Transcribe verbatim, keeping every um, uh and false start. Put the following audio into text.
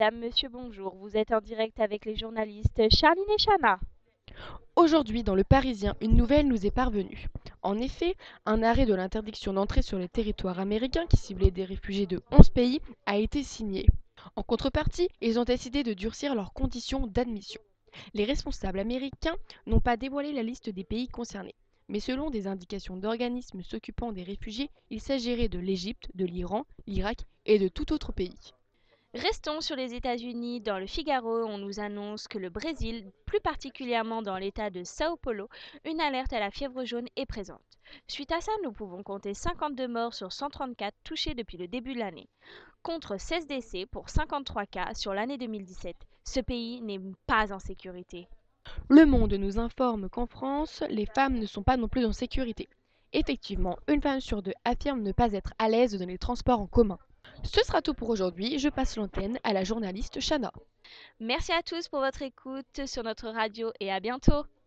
Madame, monsieur, bonjour. Vous êtes en direct avec les journalistes Charline et Chana. Aujourd'hui, dans Le Parisien, une nouvelle nous est parvenue. En effet, un arrêt de l'interdiction d'entrer sur le territoire américain qui ciblait des réfugiés de onze pays a été signé. En contrepartie, ils ont décidé de durcir leurs conditions d'admission. Les responsables américains n'ont pas dévoilé la liste des pays concernés. Mais selon des indications d'organismes s'occupant des réfugiés, il s'agirait de l'Égypte, de l'Iran, l'Irak et de tout autre pays. Restons sur les États-Unis. Dans le Figaro, on nous annonce que le Brésil, plus particulièrement dans l'état de Sao Paulo, une alerte à la fièvre jaune est présente. Suite à ça, nous pouvons compter cinquante-deux morts sur cent trente-quatre touchés depuis le début de l'année, contre seize décès pour cinquante-trois cas sur l'année deux mille dix-sept. Ce pays n'est pas en sécurité. Le Monde nous informe qu'en France, les femmes ne sont pas non plus en sécurité. Effectivement, une femme sur deux affirme ne pas être à l'aise dans les transports en commun. Ce sera tout pour aujourd'hui, je passe l'antenne à la journaliste Chana. Merci à tous pour votre écoute sur notre radio et à bientôt.